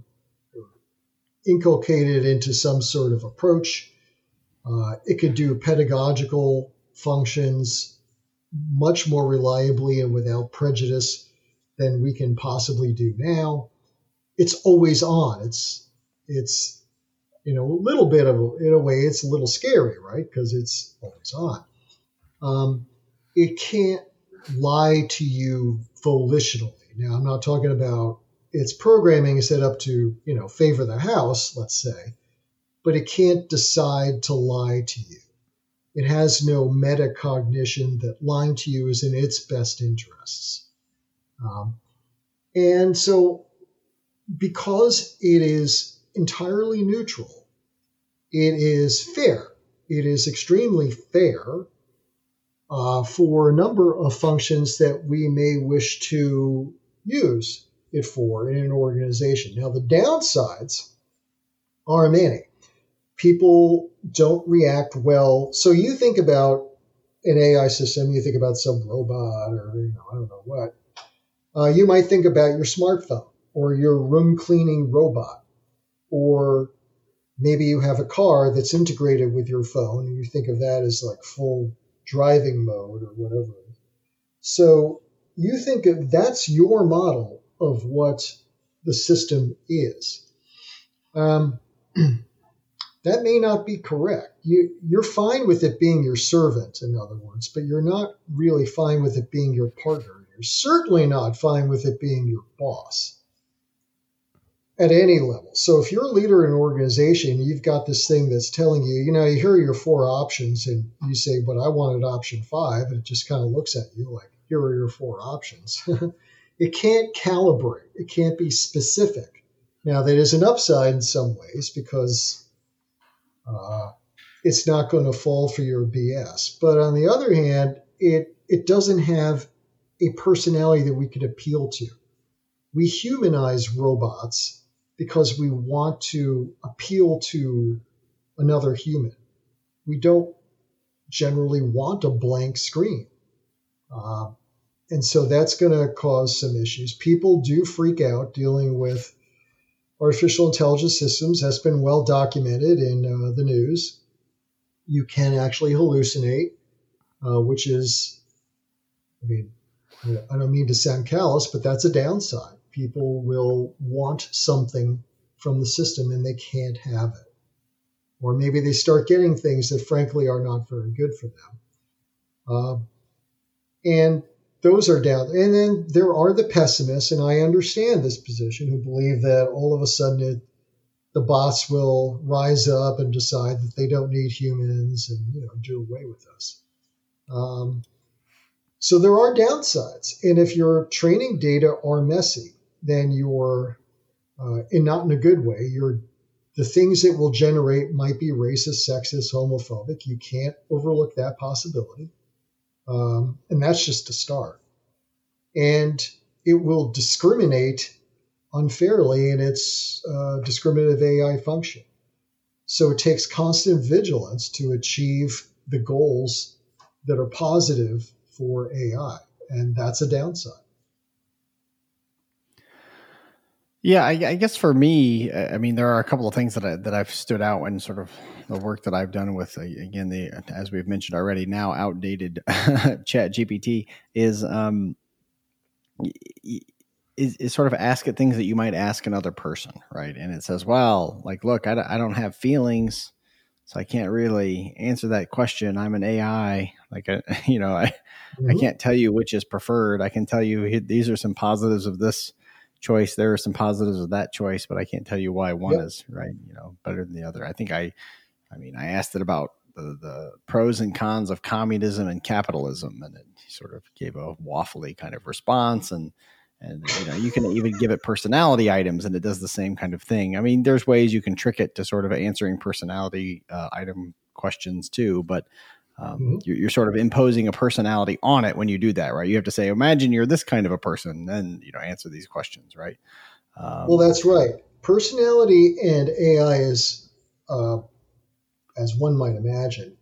inculcate it into some sort of approach. It could do pedagogical functions much more reliably and without prejudice than we can possibly do now. It's always on. It's a little bit of, in a way, it's a little scary, right? Because it's always on. It can't lie to you volitionally. Now, I'm not talking about its programming is set up to, favor the house, let's say, but it can't decide to lie to you. It has no metacognition that lying to you is in its best interests. And so because it is entirely neutral, it is fair. It is extremely fair for a number of functions that we may wish to use it for in an organization. Now, the downsides are many. People don't react well. So you think about an AI system, you think about some robot or, I don't know what. You might think about your smartphone or your room cleaning robot, or maybe you have a car that's integrated with your phone and you think of that as like full driving mode or whatever. So you think of that's your model of what the system is. That may not be correct. You're fine with it being your servant, in other words, but you're not really fine with it being your partner. You're certainly not fine with it being your boss. at any level. So if you're a leader in an organization, you've got this thing that's telling you, you here are your 4 options, and you say, but I wanted option 5, and it just kind of looks at you like, here are your 4 options. It can't calibrate. It can't be specific. Now, that is an upside in some ways because it's not going to fall for your BS. But on the other hand, it doesn't have a personality that we could appeal to. We humanize robots because we want to appeal to another human. We don't generally want a blank screen. And so that's going to cause some issues. People do freak out dealing with artificial intelligence systems. That's been well documented in the news. You can actually hallucinate, which is, I don't mean to sound callous, but that's a downside. People will want something from the system and they can't have it. Or maybe they start getting things that frankly are not very good for them. And those are down. And then there are the pessimists, and I understand this position, who believe that all of a sudden the bots will rise up and decide that they don't need humans and do away with us. So there are downsides. And if your training data are messy, then you're, and not in a good way, the things it will generate might be racist, sexist, homophobic. You can't overlook that possibility. And that's just a start. And it will discriminate unfairly in its discriminative AI function. So it takes constant vigilance to achieve the goals that are positive for AI. And that's a downside. Yeah, I guess for me, there are a couple of things that I've stood out in sort of the work that I've done with, again, as we've mentioned already, now outdated ChatGPT is sort of ask it things that you might ask another person, right? And it says, well, like, look, I don't have feelings, so I can't really answer that question. I'm an AI, I can't tell you which is preferred. I can tell you these are some positives of this choice. There are some positives of that choice, but I can't tell you why one is right, better than the other. I think I asked it about the pros and cons of communism and capitalism, and it sort of gave a waffly kind of response. And you can even give it personality items, and it does the same kind of thing. I mean, there's ways you can trick it to sort of answering personality item questions too, but you're sort of imposing a personality on it when you do that, right? You have to say, imagine you're this kind of a person, then answer these questions, right? Well, that's right. Personality and AI is, as one might imagine,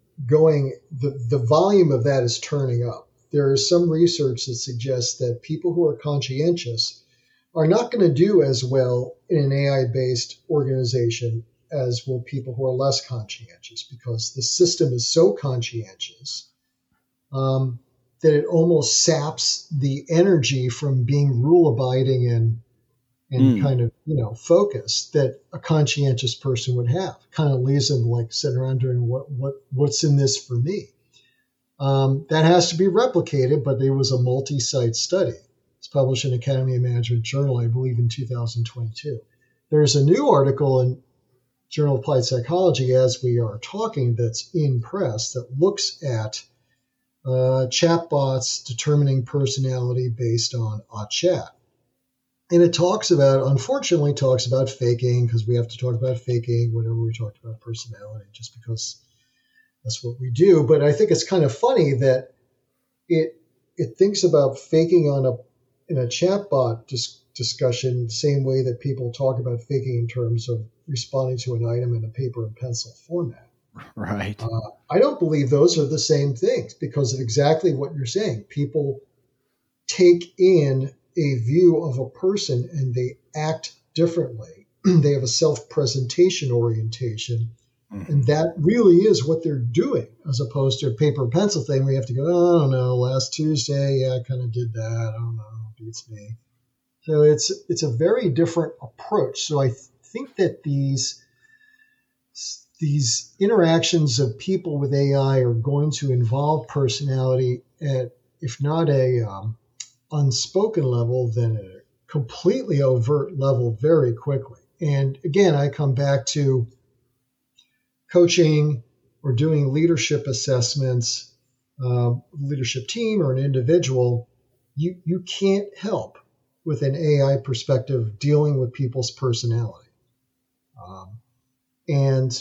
the volume of that is turning up. There is some research that suggests that people who are conscientious are not going to do as well in an AI-based organization as will people who are less conscientious, because the system is so conscientious that it almost saps the energy from being rule-abiding and kind of, focused that a conscientious person would have. Kind of leaves them like sitting around doing what's in this for me. That has to be replicated, but there was a multi-site study. It's published in Academy of Management Journal, I believe, in 2022. There's a new article in Journal of Applied Psychology as we are talking that's in press that looks at chatbots determining personality based on a chat. And it unfortunately talks about faking, because we have to talk about faking whenever we talk about personality, just because that's what we do. But I think it's kind of funny that it thinks about faking in a chatbot discussion the same way that people talk about faking in terms of responding to an item in a paper and pencil format. Right. I don't believe those are the same things because of exactly what you're saying. People take in a view of a person and they act differently. They have a self-presentation orientation. Mm-hmm. And that really is what they're doing, as opposed to a paper and pencil thing where you have to go, I don't know, last Tuesday, I kind of did that. I don't know, beats me. So it's a very different approach. So I think that these interactions of people with AI are going to involve personality at, if not a unspoken level, then a completely overt level very quickly. And again, I come back to coaching or doing leadership assessments, leadership team or an individual. You can't help with an AI perspective dealing with people's personality. And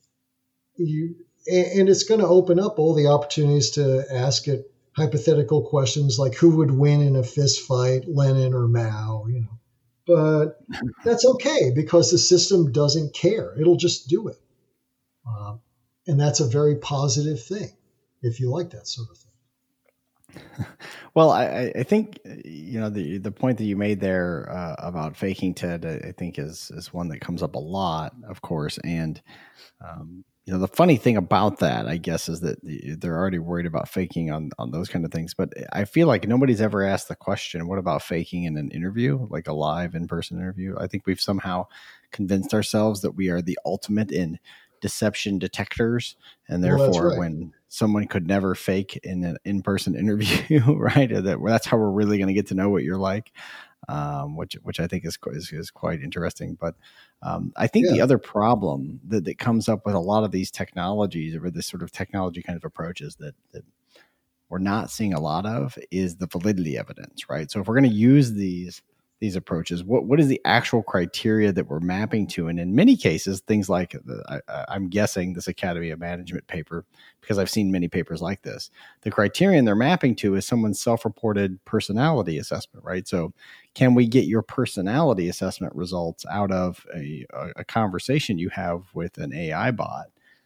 it's going to open up all the opportunities to ask it hypothetical questions like who would win in a fist fight, Lenin or Mao, But that's okay because the system doesn't care. It'll just do it. And that's a very positive thing if you like that sort of thing. Well, I think, the point that you made there about faking, Ted, I think is one that comes up a lot, of course. And, the funny thing about that, I guess, is that they're already worried about faking on those kind of things. But I feel like nobody's ever asked the question, what about faking in an interview, like a live in-person interview? I think we've somehow convinced ourselves that we are the ultimate in deception detectors. And therefore, when someone could never fake in an in-person interview, right? That's how we're really going to get to know what you're like, which I think is quite interesting. But I think the other problem that comes up with a lot of these technologies or this sort of technology kind of approaches that we're not seeing a lot of is the validity evidence, right? So if we're going to use these approaches, what is the actual criteria that we're mapping to? And in many cases, things like I'm guessing this Academy of Management paper, because I've seen many papers like this, the criterion they're mapping to is someone's self-reported personality assessment, right? So can we get your personality assessment results out of a conversation you have with an AI bot?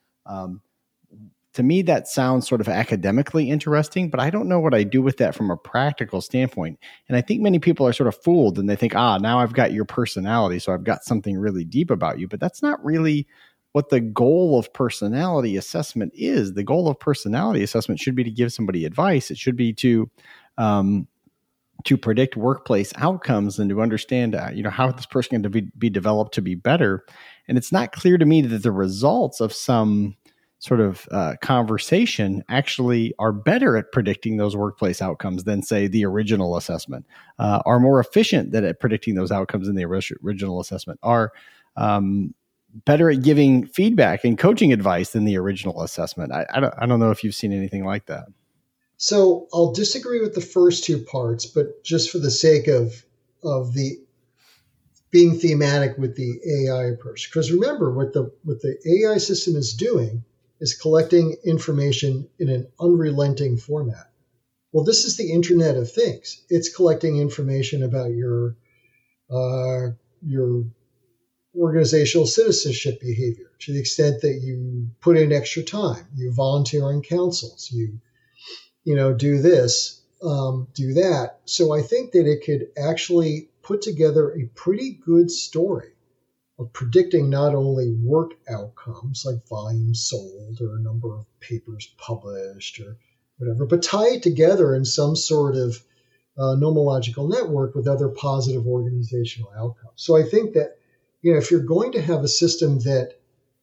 To me, that sounds sort of academically interesting, but I don't know what I do with that from a practical standpoint. And I think many people are sort of fooled and they think, now I've got your personality, so I've got something really deep about you. But that's not really what the goal of personality assessment is. The goal of personality assessment should be to give somebody advice. It should be to predict workplace outcomes and to understand, how this person can be developed to be better. And it's not clear to me that the results of some sort of conversation actually are better at predicting those workplace outcomes than, say, the original assessment, are more efficient at predicting those outcomes than the original assessment, are better at giving feedback and coaching advice than the original assessment. I don't know if you've seen anything like that. So I'll disagree with the first two parts, but just for the sake of the being thematic with the AI approach, because remember what the AI system is doing is collecting information in an unrelenting format. Well, this is the Internet of Things. It's collecting information about your organizational citizenship behavior to the extent that you put in extra time, you volunteer on councils, you do this, do that. So I think that it could actually put together a pretty good story of predicting not only work outcomes like volume sold or number of papers published or whatever, but tie it together in some sort of nomological network with other positive organizational outcomes. So I think that, if you're going to have a system that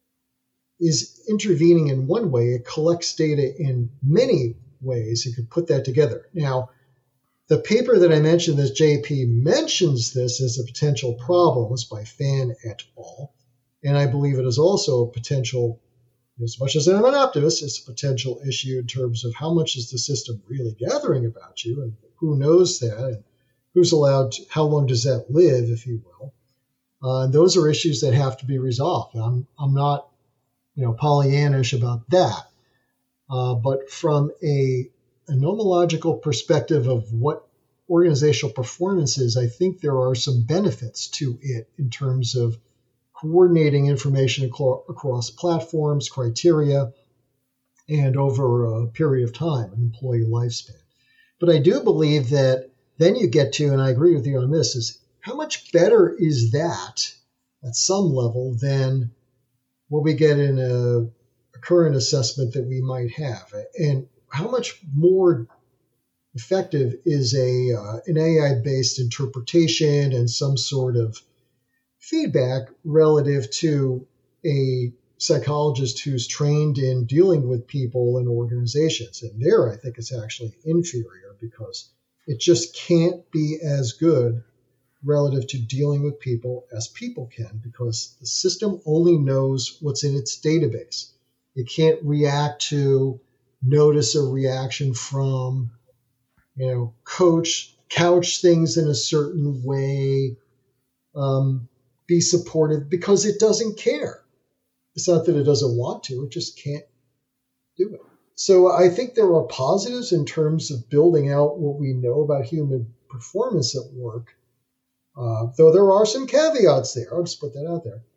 is intervening in one way, it collects data in many ways, you could put that together. Now, the paper that I mentioned, this JP mentions this as a potential problem, is by Fan et al. And I believe it is also a potential, as much as I'm an optimist, it's a potential issue in terms of how much is the system really gathering about you and who knows that and who's allowed to, how long does that live, if you will. And those are issues that have to be resolved. I'm not, Pollyannish about that. But from a nomological perspective of what organizational performance is, I think there are some benefits to it in terms of coordinating information across platforms, criteria, and over a period of time, an employee lifespan. But I do believe that then you get to, and I agree with you on this, is how much better is that at some level than what we get in a current assessment that we might have? And how much more effective is an AI-based interpretation and some sort of feedback relative to a psychologist who's trained in dealing with people and organizations? And there, I think it's actually inferior because it just can't be as good relative to dealing with people as people can, because the system only knows what's in its database. It can't react to, notice a reaction from, couch things in a certain way, be supportive, because it doesn't care. It's not that it doesn't want to, it just can't do it. So I think there are positives in terms of building out what we know about human performance at work, though there are some caveats there. I'll just put that out there.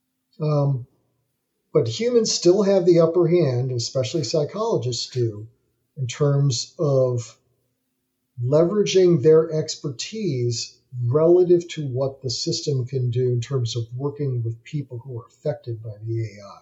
But humans still have the upper hand, especially psychologists do, in terms of leveraging their expertise relative to what the system can do in terms of working with people who are affected by the AI.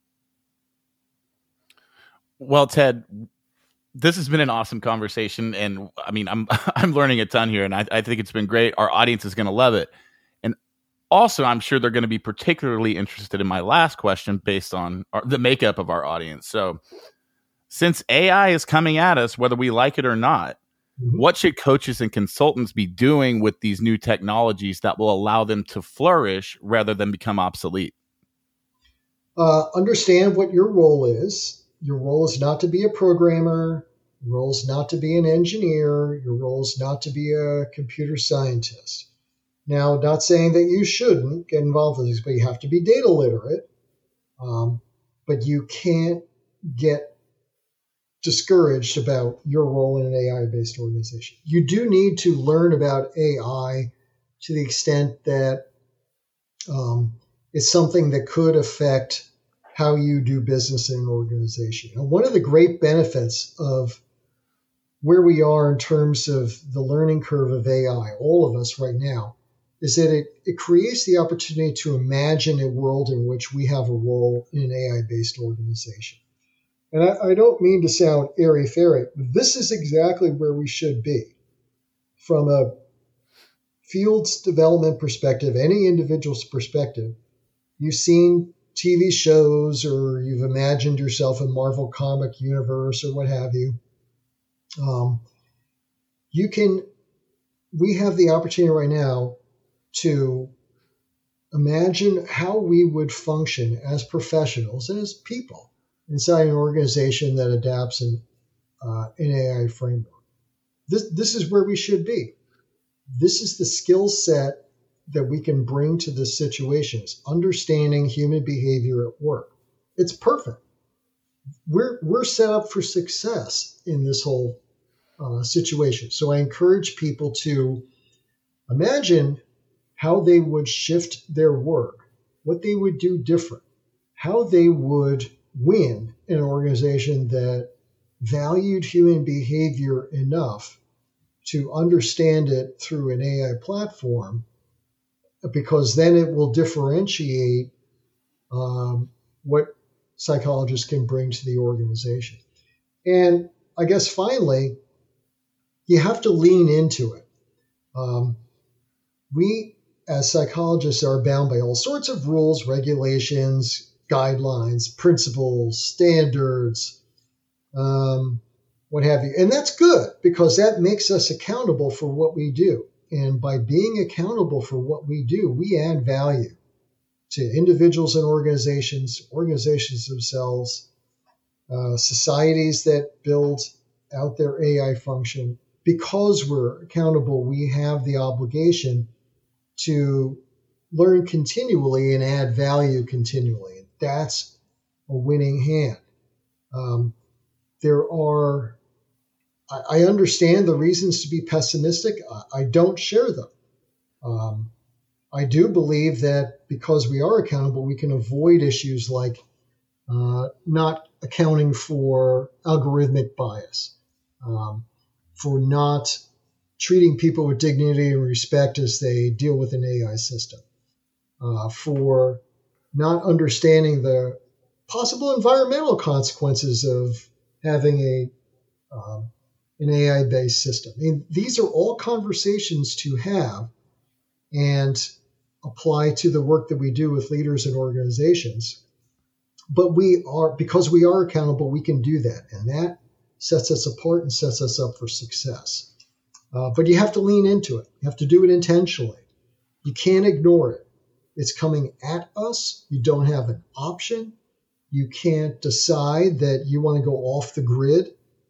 Well, Ted, this has been an awesome conversation, and I mean, I'm learning a ton here, and I think it's been great. Our audience is going to love it, and also, I'm sure they're going to be particularly interested in my last question based on the makeup of our audience. So, since AI is coming at us, whether we like it or not, what should coaches and consultants be doing with these new technologies that will allow them to flourish rather than become obsolete? Understand what your role is. Your role is not to be a programmer. Your role is not to be an engineer. Your role is not to be a computer scientist. Now, not saying that you shouldn't get involved with this, but you have to be data literate. But you can't get discouraged about your role in an AI-based organization. You do need to learn about AI to the extent that it's something that could affect how you do business in an organization. And one of the great benefits of where we are in terms of the learning curve of AI, all of us right now, is that it creates the opportunity to imagine a world in which we have a role in an AI-based organization. And I don't mean to sound airy-fairy, but this is exactly where we should be. From a field's development perspective, any individual's perspective, you've seen TV shows or you've imagined yourself in Marvel comic universe or what have you. We have the opportunity right now to imagine how we would function as professionals and as people inside an organization that adapts an AI framework. This is where we should be. This is the skill set that we can bring to this situation, is understanding human behavior at work. It's perfect. We're set up for success in this whole situation. So I encourage people to imagine how they would shift their work, what they would do different, how they would win in an organization that valued human behavior enough to understand it through an AI platform, because then it will differentiate what psychologists can bring to the organization. And I guess finally, you have to lean into it. We, as psychologists, are bound by all sorts of rules, regulations, guidelines, principles, standards, what have you. And that's good, because that makes us accountable for what we do. And by being accountable for what we do, we add value to individuals and organizations themselves, societies that build out their AI function. Because we're accountable, we have the obligation to learn continually and add value continually. That's a winning hand. I understand the reasons to be pessimistic. I don't share them. I do believe that because we are accountable, we can avoid issues like not accounting for algorithmic bias, for not treating people with dignity and respect as they deal with an AI system, for not understanding the possible environmental consequences of having an AI-based system. I mean, these are all conversations to have and apply to the work that we do with leaders and organizations. But because we are accountable, we can do that. And that sets us apart and sets us up for success. But you have to lean into it. You have to do it intentionally. You can't ignore it. It's coming at us. You don't have an option. You can't decide that you want to go off the grid.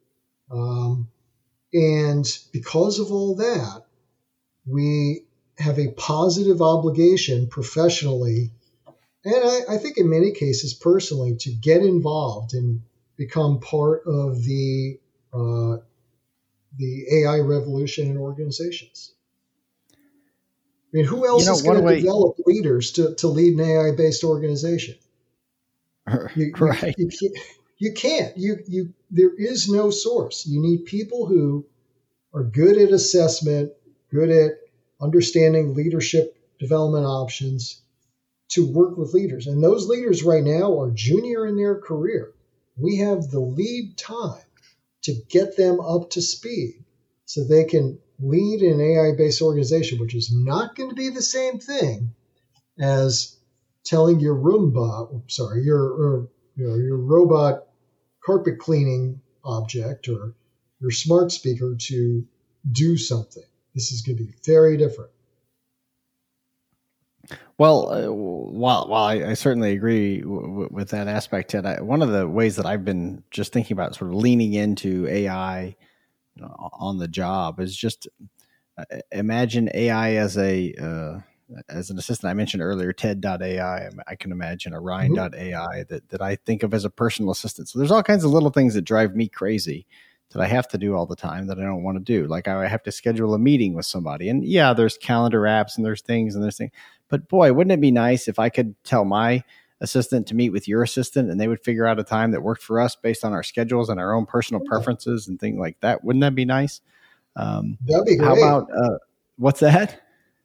And because of all that, we have a positive obligation professionally, and I think in many cases personally, to get involved and become part of the AI revolution in organizations. I mean, who else is going to develop leaders to lead an AI-based organization? Right. You can't. There is no source. You need people who are good at assessment, good at understanding leadership development options to work with leaders. And those leaders right now are junior in their career. We have the lead time to get them up to speed so they can lead an AI-based organization, which is not going to be the same thing as telling your your robot carpet cleaning object or your smart speaker to do something. This is going to be very different. Well, while I certainly agree with that aspect, Ted, one of the ways that I've been just thinking about sort of leaning into AI on the job is just imagine AI as an assistant. I mentioned earlier TED.ai. I can imagine a Ryan.ai that I think of as a personal assistant. So there's all kinds of little things that drive me crazy that I have to do all the time that I don't want to do. Like I have to schedule a meeting with somebody. And yeah, there's calendar apps and there's things. But boy, wouldn't it be nice if I could tell my assistant to meet with your assistant and they would figure out a time that worked for us based on our schedules and our own personal preferences and things like that. Wouldn't that be nice? That'd be great. How about, what's that?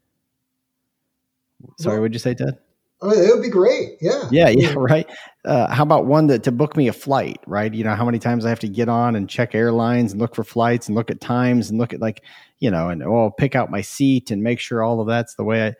Sorry, what'd you say, Ted? Oh, it would be great. Yeah. Yeah, right. How about one to book me a flight, right? You know, how many times I have to get on and check airlines and look for flights and look at times and look at pick out my seat and make sure all of that's the way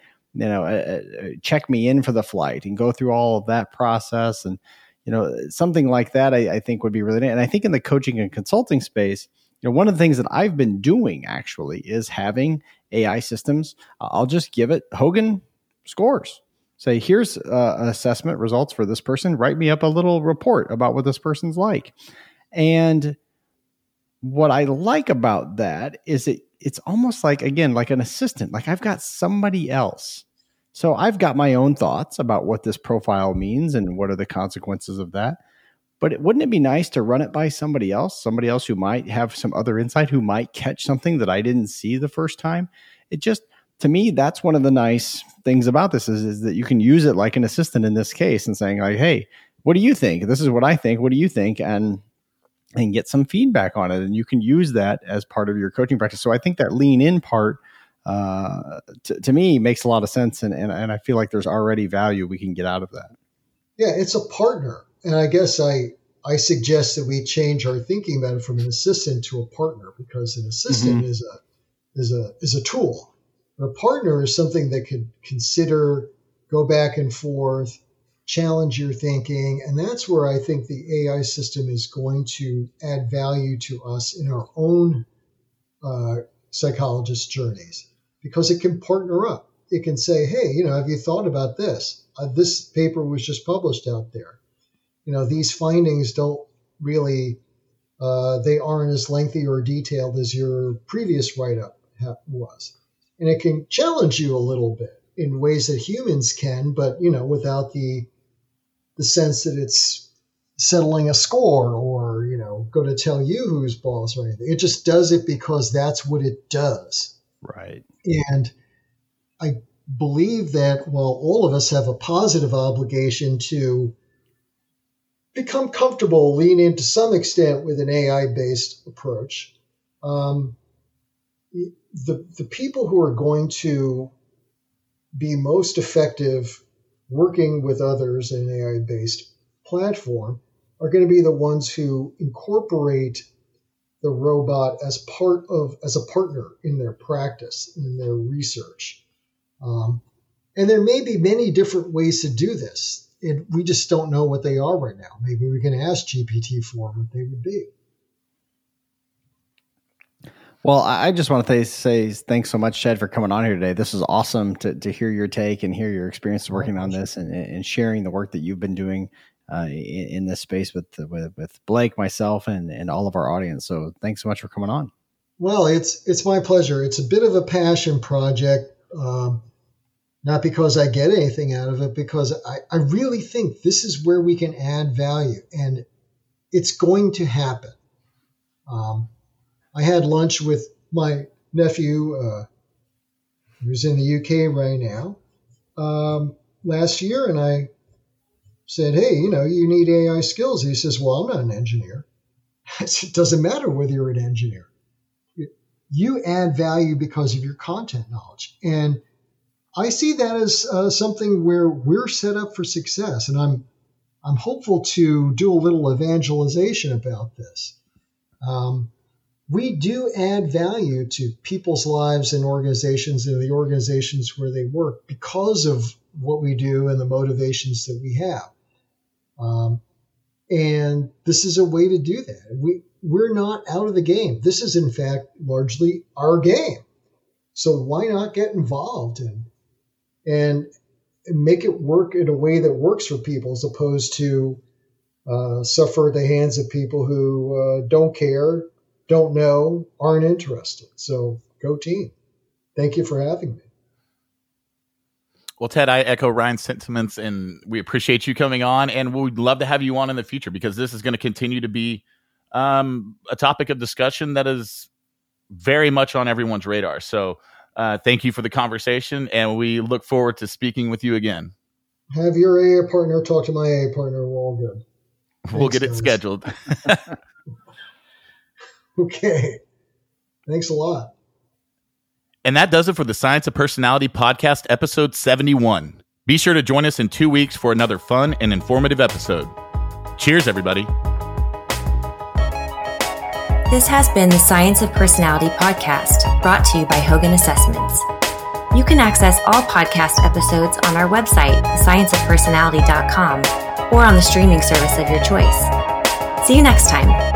check me in for the flight and go through all of that process. And, something like that, I think would be really neat. And I think in the coaching and consulting space, one of the things that I've been doing actually is having AI systems. I'll just give it Hogan scores. Say, here's assessment results for this person. Write me up a little report about what this person's like. And what I like about that is it's almost like, again, like an assistant. Like I've got somebody else. So I've got my own thoughts about what this profile means and what are the consequences of that. But wouldn't it be nice to run it by somebody else who might have some other insight, who might catch something that I didn't see the first time? It just, to me, that's one of the nice things about this is that you can use it like an assistant in this case and saying like, hey, what do you think? This is what I think. What do you think? And get some feedback on it. And you can use that as part of your coaching practice. So I think that lean in part to me makes a lot of sense. And I feel like there's already value we can get out of that. Yeah, it's a partner. And I guess I suggest that we change our thinking about it from an assistant to a partner, because an assistant is a tool. A partner is something that could consider, go back and forth, challenge your thinking. And that's where I think the AI system is going to add value to us in our own psychologist journeys, because it can partner up. It can say, hey, have you thought about this? This paper was just published out there. These findings don't really, they aren't as lengthy or detailed as your previous write-up was. And it can challenge you a little bit in ways that humans can, but, without the sense that it's settling a score or, going to tell you who's boss or anything. It just does it because that's what it does. Right. And I believe that while all of us have a positive obligation to become comfortable, lean in to some extent with an AI-based approach, the people who are going to be most effective working with others in an AI-based platform are going to be the ones who incorporate the robot as a partner in their practice, in their research. And there may be many different ways to do this. We just don't know what they are right now. Maybe we can ask GPT-4 what they would be. Well, I just want to say thanks so much, Ted, for coming on here today. This is awesome to hear your take and hear your experience working on this and sharing the work that you've been doing in this space with Blake, myself, and all of our audience. So thanks so much for coming on. Well, it's my pleasure. It's a bit of a passion project, not because I get anything out of it, because I really think this is where we can add value, and it's going to happen. I had lunch with my nephew, who's in the UK right now, last year, and I said, hey, you need AI skills. He says, well, I'm not an engineer. I said, it doesn't matter whether you're an engineer. You add value because of your content knowledge. And I see that as something where we're set up for success. And I'm hopeful to do a little evangelization about this. We do add value to people's lives and organizations and the organizations where they work because of what we do and the motivations that we have. And this is a way to do that. We're not out of the game. This is, in fact, largely our game. So why not get involved and make it work in a way that works for people, as opposed to suffer at the hands of people who don't care, don't know, aren't interested. So go team. Thank you for having me. Well, Ted, I echo Ryan's sentiments, and we appreciate you coming on, and we'd love to have you on in the future, because this is going to continue to be a topic of discussion that is very much on everyone's radar. So thank you for the conversation, and we look forward to speaking with you again. Have your AA partner talk to my AA partner. We're all good. We'll get it scheduled. Okay. Thanks a lot. And that does it for the Science of Personality podcast, episode 71. Be sure to join us in 2 weeks for another fun and informative episode. Cheers, everybody. This has been the Science of Personality podcast, brought to you by Hogan Assessments. You can access all podcast episodes on our website, thescienceofpersonality.com, or on the streaming service of your choice. See you next time.